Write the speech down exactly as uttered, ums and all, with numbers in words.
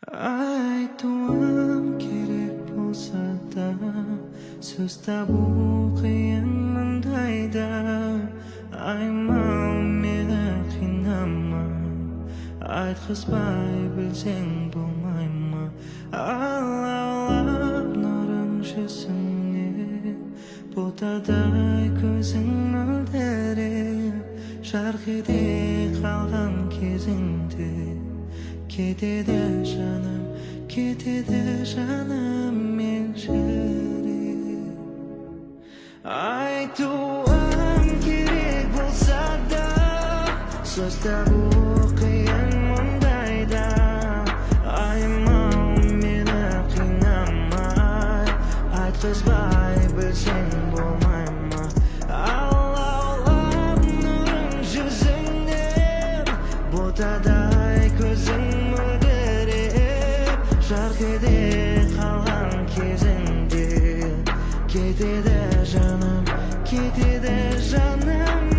Айтуым керек болса да, сөз табу қиын мұндайда. Аймау мені қинама, айтқызбай білсең болмай ма? Алаулап нұрың жүзіңнен, ботадай көзің мөлдіреп, жарқ ете қалған кезіңде кетеді жаным, кетеді жаным мен жүрек. Айтуым керек болса да, сөз табу қиын мұндайда. Аймау мені қинамай, айтқызбай білсең болмай ма? Алаулап нұрың жүзіңнен, ботадай көзің мөлдіреп, жарқ ете қалған кезіңде кетеді жаным, кетеді жаным